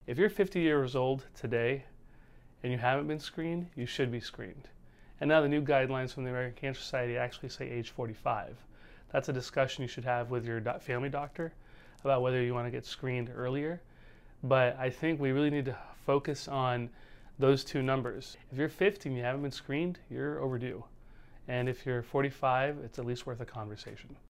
If you're 50 years old today and you haven't been screened, you should be screened. And now the new guidelines from the American Cancer Society actually say age 45. That's a discussion you should have with your family doctor about whether you want to get screened earlier. But I think we really need to focus on those two numbers. If you're 50 and you haven't been screened, you're overdue. And if you're 45, it's at least worth a conversation.